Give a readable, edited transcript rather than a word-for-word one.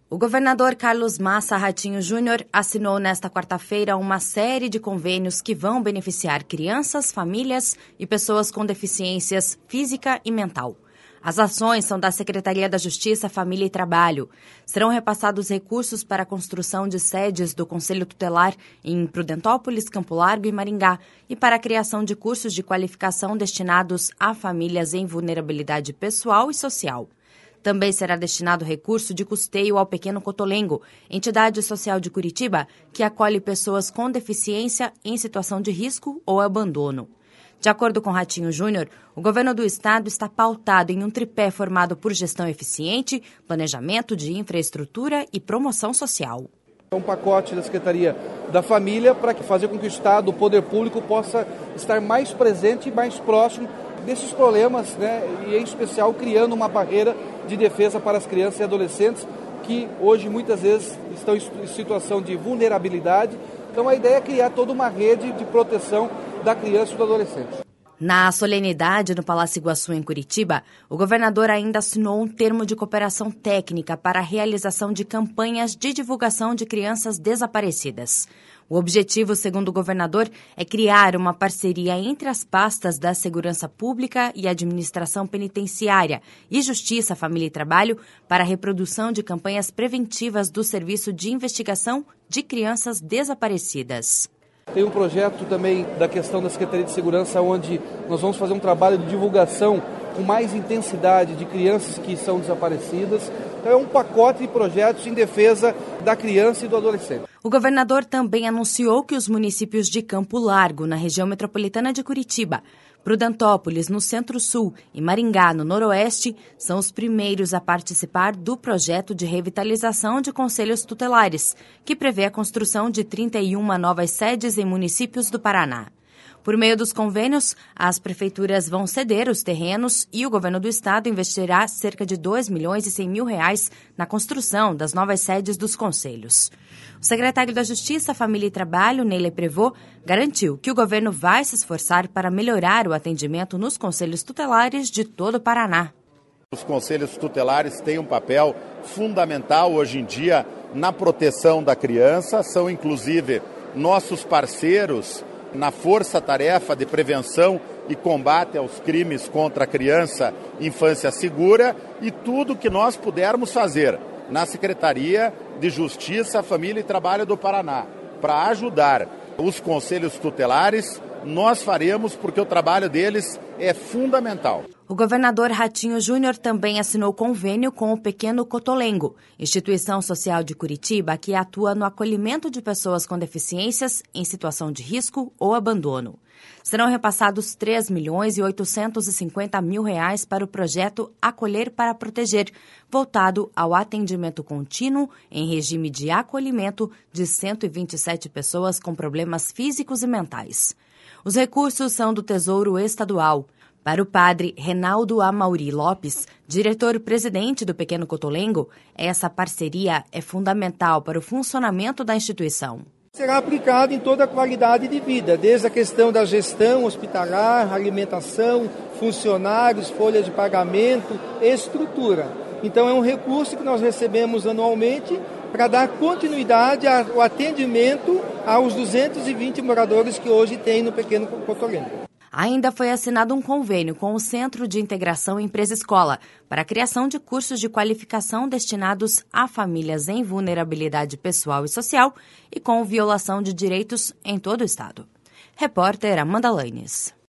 O governador Carlos Massa Ratinho Júnior assinou nesta quarta-feira uma série de convênios que vão beneficiar crianças, famílias e pessoas com deficiências física e mental. As ações são da Secretaria da Justiça, Família e Trabalho. Serão repassados recursos para a construção de sedes do Conselho Tutelar em Prudentópolis, Campo Largo e Maringá e para a criação de cursos de qualificação destinados a famílias em vulnerabilidade pessoal e social. Também será destinado recurso de custeio ao Pequeno Cotolengo, entidade social de Curitiba que acolhe pessoas com deficiência em situação de risco ou abandono. De acordo com Ratinho Júnior, o governo do estado está pautado em um tripé formado por gestão eficiente, planejamento de infraestrutura e promoção social. É um pacote da Secretaria da Família para fazer com que o Estado, o poder público, possa estar mais presente e mais próximo desses problemas, e em especial criando uma barreira de defesa para as crianças e adolescentes que hoje muitas vezes estão em situação de vulnerabilidade. Então a ideia é criar toda uma rede de proteção da criança e do adolescente. Na solenidade no Palácio Iguaçu, em Curitiba, o governador ainda assinou um termo de cooperação técnica para a realização de campanhas de divulgação de crianças desaparecidas. O objetivo, segundo o governador, é criar uma parceria entre as pastas da Segurança Pública e Administração Penitenciária e Justiça, Família e Trabalho para a reprodução de campanhas preventivas do Serviço de Investigação de Crianças Desaparecidas. Tem um projeto também da questão da Secretaria de Segurança, onde nós vamos fazer um trabalho de divulgação com mais intensidade de crianças que são desaparecidas. Então é um pacote de projetos em defesa da criança e do adolescente. O governador também anunciou que os municípios de Campo Largo, na região metropolitana de Curitiba, Prudentópolis, no Centro-Sul, e Maringá, no Noroeste, são os primeiros a participar do projeto de revitalização de conselhos tutelares, que prevê a construção de 31 novas sedes em municípios do Paraná. Por meio dos convênios, as prefeituras vão ceder os terrenos e o governo do estado investirá cerca de R$2.100.000 na construção das novas sedes dos conselhos. O secretário da Justiça, Família e Trabalho, Neyley Prevot, garantiu que o governo vai se esforçar para melhorar o atendimento nos conselhos tutelares de todo o Paraná. Os conselhos tutelares têm um papel fundamental hoje em dia na proteção da criança, são inclusive nossos parceiros na força-tarefa de prevenção e combate aos crimes contra a criança e infância segura e tudo que nós pudermos fazer na Secretaria de Justiça, Família e Trabalho do Paraná para ajudar os conselhos tutelares, nós faremos porque o trabalho deles é fundamental. O governador Ratinho Júnior também assinou convênio com o Pequeno Cotolengo, instituição social de Curitiba que atua no acolhimento de pessoas com deficiências em situação de risco ou abandono. Serão repassados R$3.850.000 para o projeto Acolher para Proteger, voltado ao atendimento contínuo em regime de acolhimento de 127 pessoas com problemas físicos e mentais. Os recursos são do Tesouro Estadual. Para o padre Reinaldo Amauri Lopes, diretor-presidente do Pequeno Cotolengo, essa parceria é fundamental para o funcionamento da instituição. Será aplicado em toda a qualidade de vida, desde a questão da gestão hospitalar, alimentação, funcionários, folha de pagamento, estrutura. Então é um recurso que nós recebemos anualmente para dar continuidade ao atendimento aos 220 moradores que hoje tem no Pequeno Cotolengo. Ainda foi assinado um convênio com o Centro de Integração Empresa-Escola para a criação de cursos de qualificação destinados a famílias em vulnerabilidade pessoal e social e com violação de direitos em todo o estado. Repórter Amanda Lanes.